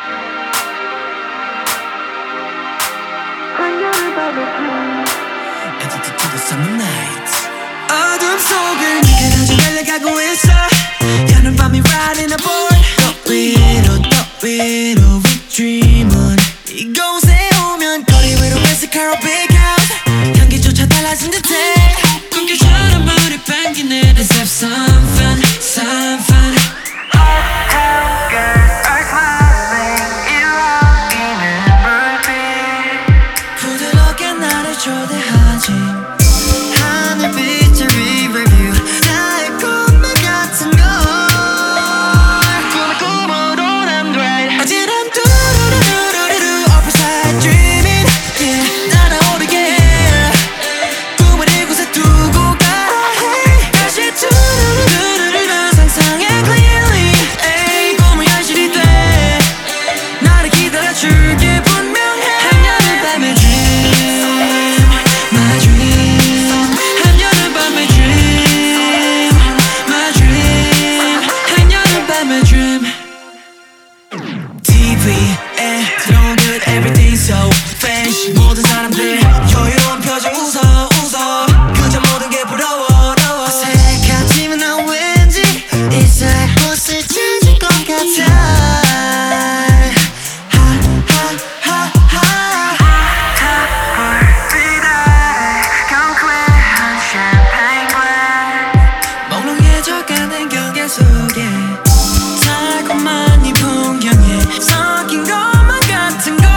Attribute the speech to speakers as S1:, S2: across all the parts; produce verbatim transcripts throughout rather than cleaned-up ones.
S1: Addicted to the summer nights. 어둠 속을 미끄러져 달려가고 있어. 여는 밤이 riding a board. 더 위로 더 위로 we dream on. 이곳에 오면 거리 위로 it's a car big house. 향기조차 달라진 듯해. 꿈결처럼 머리 반기네. Let's have some fun, some fun.
S2: Uptown girls are smiling. 이루어지는 불빛.
S1: 부드럽게 나를 초대하지. 하늘빛을 re-review. 나의 꿈만 같은 걸. 꿈을 꿈으로 난 great. 어지러운 두루루루루루 upside dreaming. Yeah, 날아오르게 해. 꿈을 이곳에 두고 가. Hey, 다시 두루루루루루 상상해 clearly. Ay, 꿈은 현실이 돼. 나를 기다려줄게 분명해. 한여름 밤의 dream, my dream. 한여름 밤의 dream, my dream. 한여름 밤의 dream. 티비에 들어온 good everything so fresh. 모든 사람들 여유로운 표정 웃어 웃어. 그저 모든 게 부러워 부러워. 어색하지만 난 왠지 이제 꽃을 찾을 것 같아.
S2: 불빛에 경쾌한 champagne glass.
S1: 몽롱해져가는 경계 속에 달콤한 이 풍경에 섞인 것만 같은 걸.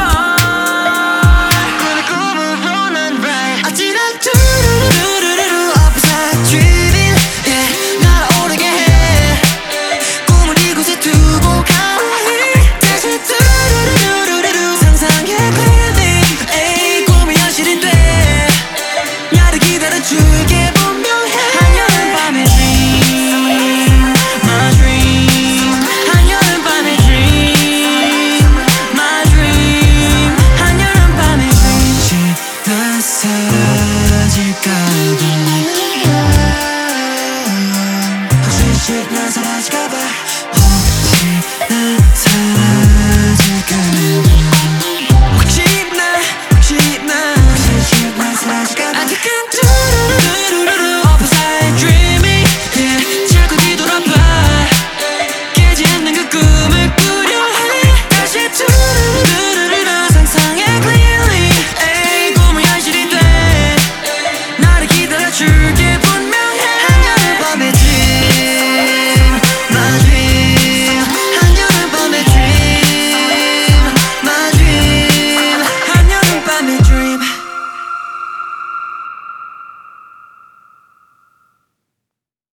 S1: 꿈을 꿈으로 난 right. 어지러운 두루루루루루 upside dreaming. Yeah, 날아오르게 해. 꿈을 이곳에 두고 가. 다시 두